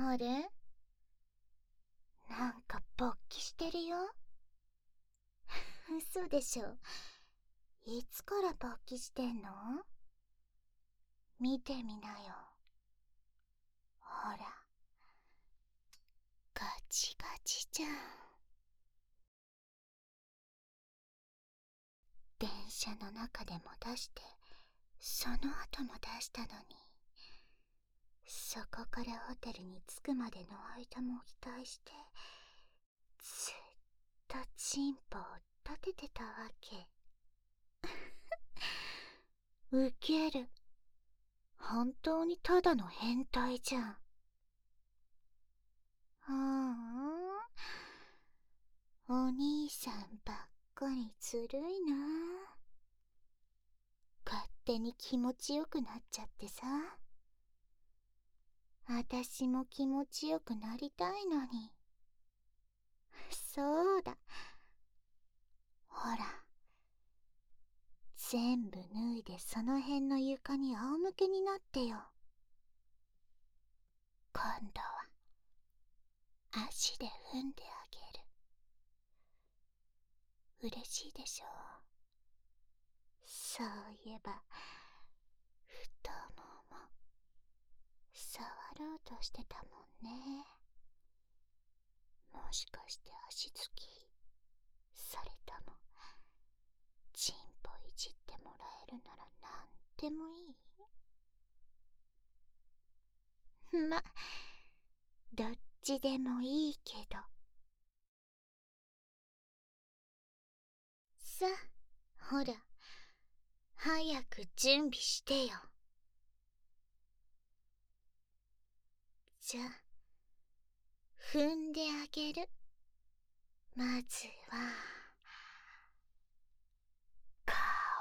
あれ、なんか勃起してるよ。嘘でしょ。いつから勃起してんの？見てみなよ。ほら、ガチガチじゃん。電車の中でも出して、その後も出したのに、そこからホテルに着くまでの間も期待して、ずっとチンポを立ててたわけ。ウケる。本当にただの変態じゃん。お兄さんばっかりずるいな。勝手に気持ちよくなっちゃってさ。あたしも気持ちよくなりたいのに。そうだ。ほら。全部脱いでその辺の床に仰向けになってよ。今度は足で踏んであげる。嬉しいでしょう。そういえば太もも触ろうとしてたもんね。もしかして足つき、それともチンポいじってもらえるならなんでもいい？ま、どっちでもいいけど。さあ、ほら、早く準備してよ。じゃあ、踏んであげる。まずは、顔。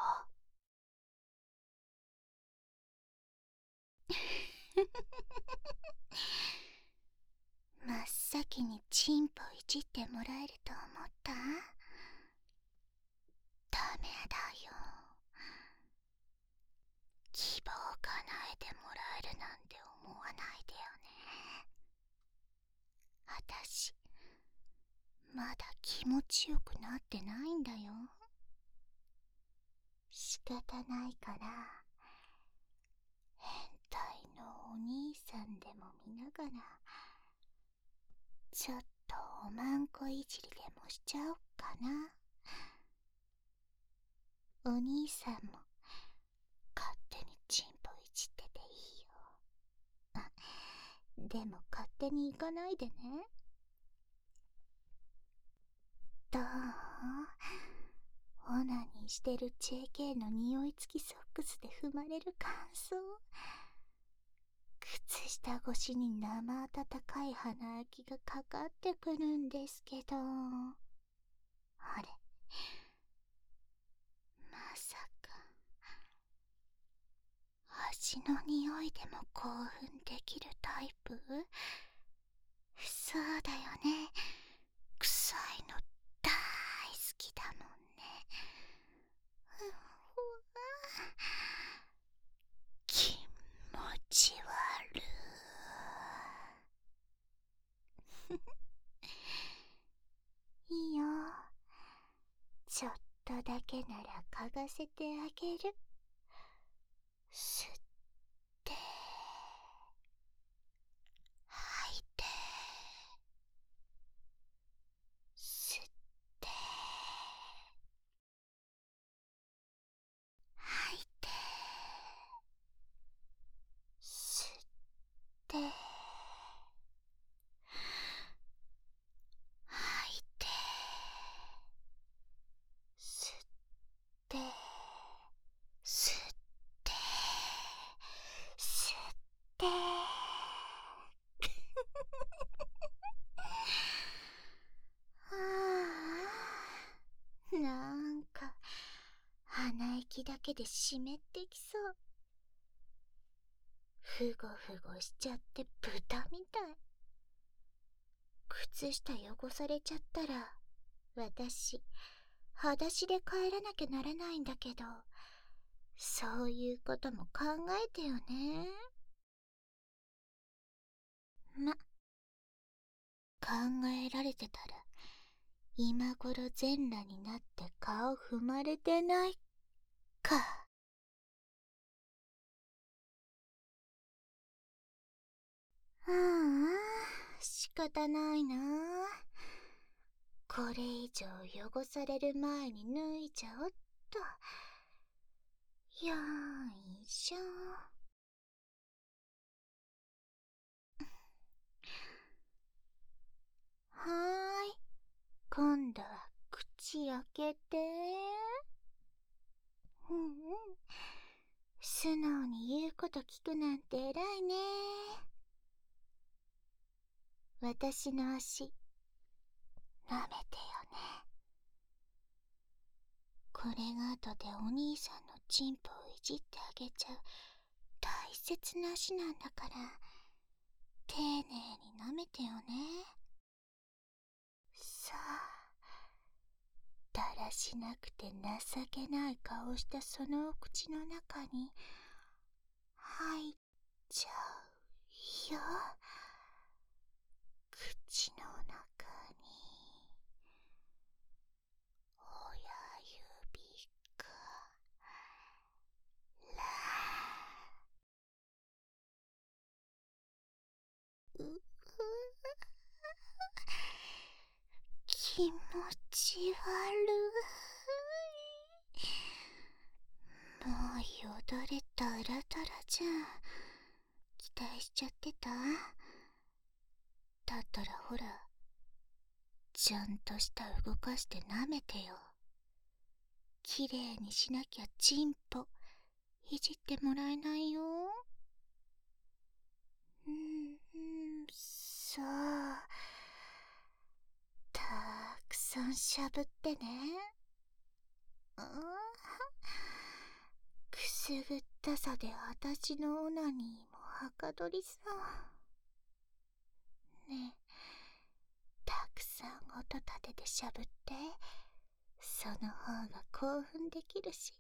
真っ先にチンポいじってもらえると思った？ダメだよ。希望叶えてもらえるなんて思わないでよね。あたし、まだ気持ちよくなってないんだよ。仕方ないから、変態のお兄さんでも見ながら、ちょっとおまんこいじりでもしちゃおっかな。お兄さんも勝手にチンポいじってていいよ。あ、でも勝手に行かないでね。どう？オナニーしてる JK の匂い付きソックスで踏まれる感想。靴下越しに生温かい鼻焼きがかかってくるんですけど。あれ、まさか足の匂いでも興奮できるタイプ？そうだよね。臭いの大好きだもんね。うわ、気持ち悪い。いいよ。ちょっとだけなら嗅がせてあげる。吸って吐いて、吸って吐いて、吸って吐いて、吸って吸って吸ってはあ、なんか鼻息だけで湿ってきそう。ふごふごしちゃって豚みたい。靴下汚されちゃったら私裸足で帰らなきゃならないんだけど、そういうことも考えてよね。ま、 考えられてたら、今頃全裸になって顔踏まれてないか。ああ、仕方ないな。これ以上汚される前に脱いじゃおっと。よいしょ。はーい。今度は口開けて。うんうん。素直に言うこと聞くなんて偉いね。私の足、舐めてよね。これが後でお兄さんのチンポをいじってあげちゃう大切な足なんだから、丁寧に舐めてよね。さあ、だらしなくて情けない顔したそのお口の中に入っちゃうよ。口の中に親指からう気持ち悪い。もうよだれだらだらじゃん。期待しちゃってた？だったらほら、ちゃんとした動かして舐めてよ。きれいにしなきゃチンポいじってもらえないよ。そう。たくさんしゃぶってね。くすぐったさで私のオナニーもはかどりそう。ねえ、たくさん音立ててしゃぶって。その方が興奮できるし。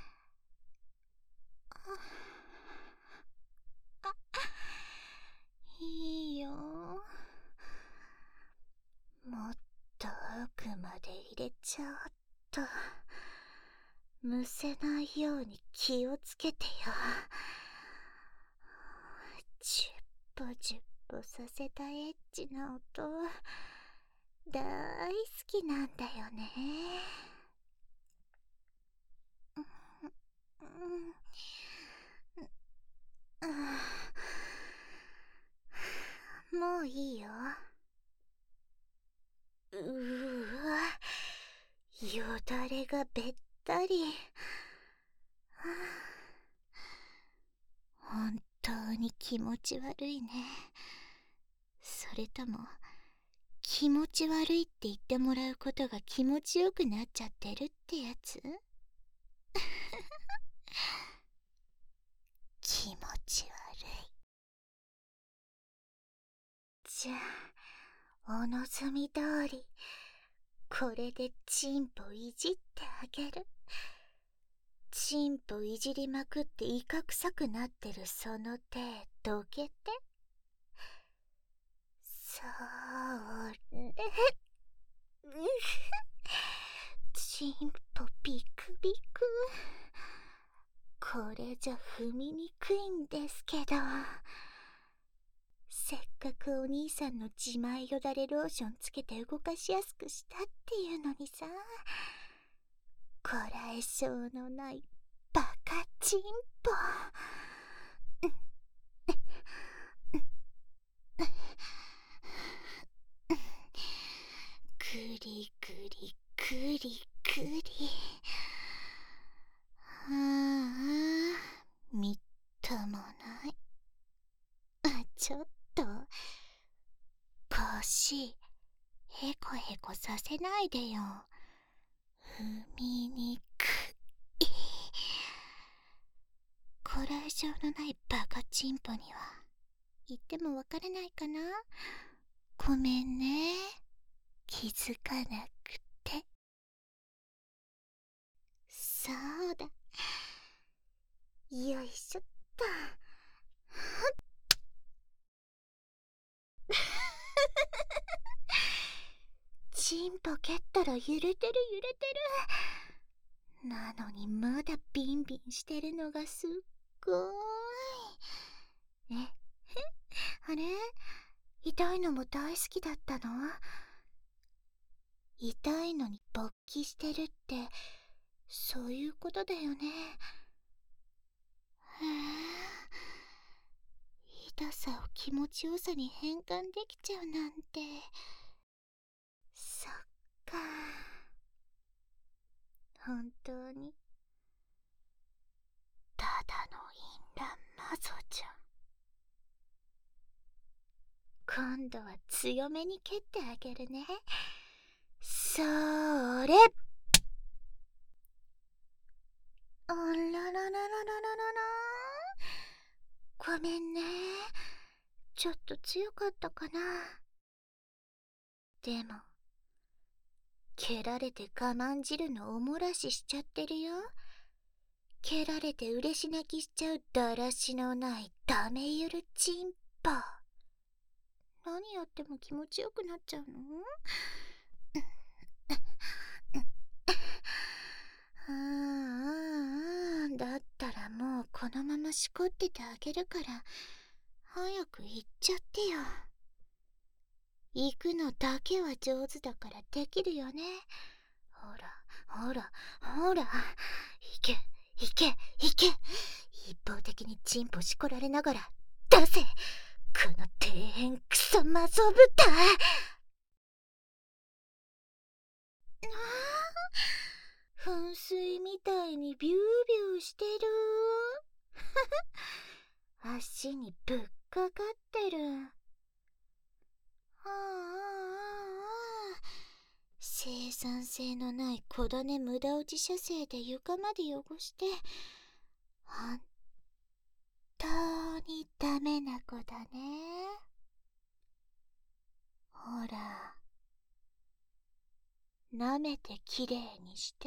いいよ。もっと奥まで入れちゃおっと。むせないように気をつけてよ。ジュッポジュッポさせたエッチな音、大好きなんだよね。もういいよ。わ、よだれがべったり。本当に気持ち悪いね。それとも気持ち悪いって言ってもらうことが気持ちよくなっちゃってるってやつ？気持ち悪い。じゃあ、お望み通りこれでチンポいじってあげる。チンポいじりまくってイカ臭くなってるその手どけて。そうね。チンポビクビク。これじゃ踏みにくいんですけど。せっかくお兄さんの自前よだれローションつけて動かしやすくしたっていうのにさ。こらえ性のないバカチンポ。くりくりくりくり。ああ、みっともない。ちょっと腰へこへこさせないでよ。踏みにくい。こらえ性のないバカチンポには言ってもわからないかな。ごめんね、気づかなくて。そうだ、よいしょっと。 チンポ蹴ったら揺れてる揺れてる。なのにまだビンビンしてるのがすっごーい。あれ、痛いのも大好きだったの？痛いのに勃起してるってそういうことだよね。へえ、痛さを気持ちよさに変換できちゃうなんて。そっか、本当にただの淫乱魔女じゃん。今度は強めに蹴ってあげるね。そーれ。あらららららららら。ごめんね、ちょっと強かったかな。でも蹴られて我慢汁のおもらししちゃってるよ。蹴られて嬉し泣きしちゃうだらしのないダメゆるチンポ。何やっても気持ちよくなっちゃうの？だったらもうこのまましこっててあげるから早く行っちゃってよ。行くのだけは上手だからできるよね。ほらほらほら、行け行け行け。一方的にチンポしこられながら出せ、この底辺クソマゾ豚。噴水みたいにビュービューしてる。足にぶっかかってる。生産性のない小種無駄落ち射精で床まで汚して本当にダメな子だね。ほら、舐めてきれいにして。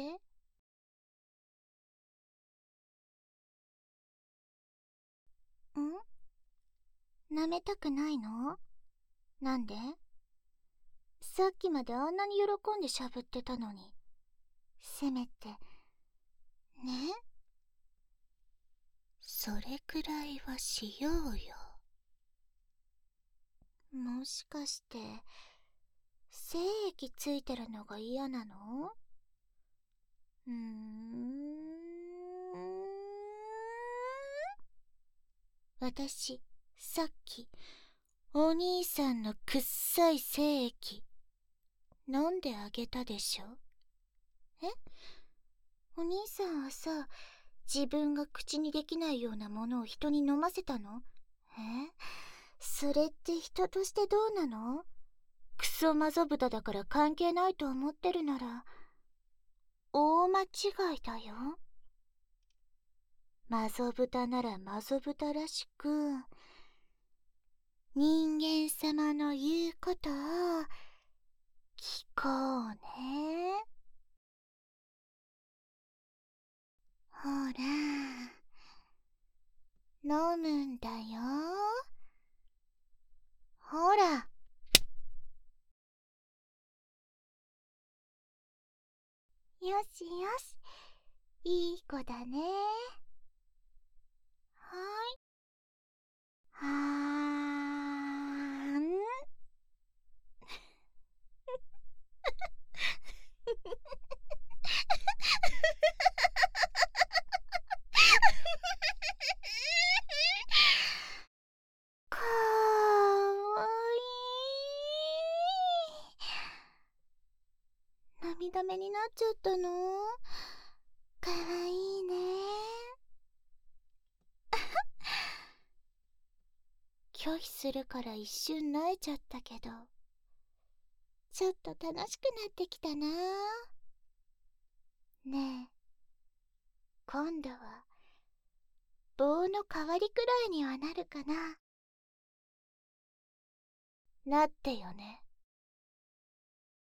舐めたくないの？なんで？さっきまであんなに喜んでしゃぶってたのに。せめてね、それくらいはしようよ。もしかして精液ついてるのが嫌なの？私さっきお兄さんのくっさい精液飲んであげたでしょ？お兄さんはさ、自分が口にできないようなものを人に飲ませたの？それって人としてどうなの？クソマゾ豚だから関係ないと思ってるなら大間違いだよ。マゾ豚ならマゾ豚らしく人間様の言うことを聞こうね。ほら、飲むんだよ。ほら。よしよし、いい子だね。はーん。かわいい。涙目になっちゃったの？かわいいね。拒否するから一瞬萎えちゃったけど、ちょっと楽しくなってきたな。ねえ、今度は棒の代わりくらいにはなるかな？なってよね。